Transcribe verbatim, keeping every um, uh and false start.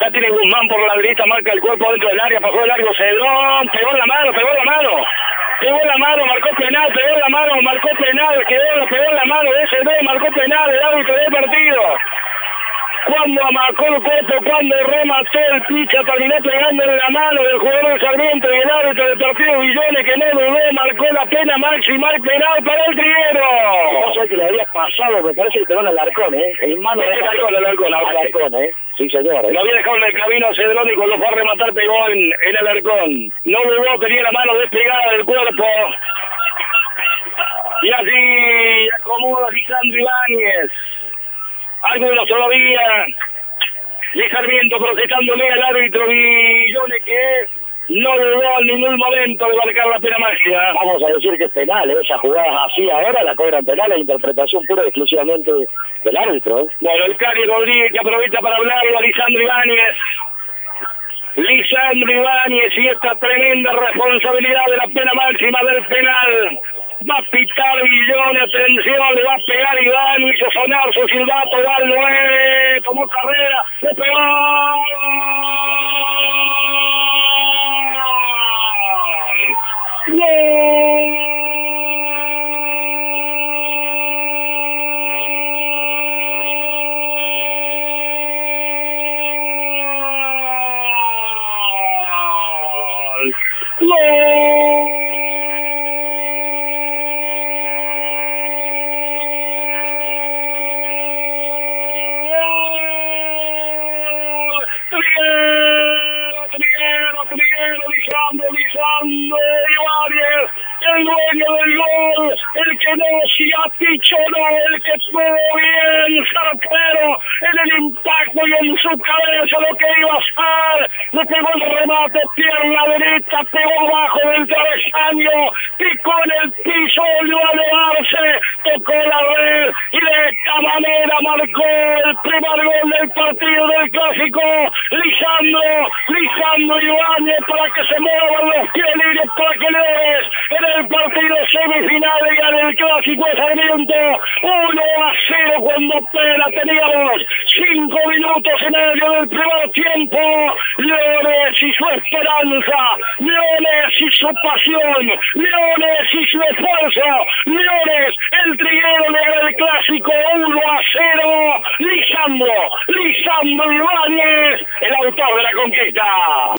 la tiene Guzmán por la derecha, marca el cuerpo dentro del área, pasó el largo Cedrón, pegó en la mano, pegó en la mano. Pegó en la mano, marcó penal, pegó en la mano, marcó penal, quedó, pegó en la mano de ese dos, marcó penal, el árbitro del partido. Cuando marcó el cuerpo, cuando remató el picha, terminó pegando en la mano del jugador de Sarmiento y el árbitro del partido Villones, que no dudó, marcó la pena máxima, el penal para el Triguero. No sé que le había pasado, me parece que pegó en el arcón, ¿eh? El mano de Alarcón, el Alarcón, el arcón, ¿eh? Sí, señor. ¿eh? Lo había dejado en el camino a Cedrón y cuando fue a rematar pegó en, en el Alarcón. No dudó, tenía la mano despegada del cuerpo. Y así acomoda Lisandro Ibáñez. Algunos todavía de Sarmiento protestándole al árbitro Villones, que no dudó en ningún momento de marcar la pena máxima. Vamos a decir que es penal, ¿eh? Esa jugada así ahora la cobran penal, la interpretación pura y exclusivamente del árbitro. ¿eh? Bueno, el Cari Rodríguez que aprovecha para hablarlo a Lisandro Ibáñez. Lisandro Ibáñez y esta tremenda responsabilidad de la pena máxima del penal. Va a pitar Villones, atención, le va a pegar Iván, hizo sonar su silbato, va al nueve, tomó carrera, le pegó. ¡Gol! El dueño del gol, el que no se apichonó, el que estuvo bien certero en el impacto y en su cabeza lo que iba a hacer, le pegó el remate, pierna derecha, pegó abajo del travesaño, picó en el piso, volvió a elevarse, tocó la red y de esta manera marcó el primer gol del partido del clásico. Lisandro, Lisandro Ibáñez, para que se muevan los pielines, para que Leones en el partido semifinal y en el clásico de Sarmiento uno a cero cuando apenas teníamos cinco minutos en medio del primer tiempo. Leones y su esperanza, Leones y su pasión, Leones y su esfuerzo, Leones, el Triguero le gana el clásico uno a cero. Lisandro, Lisandro Ibáñez, el autor de la conquista.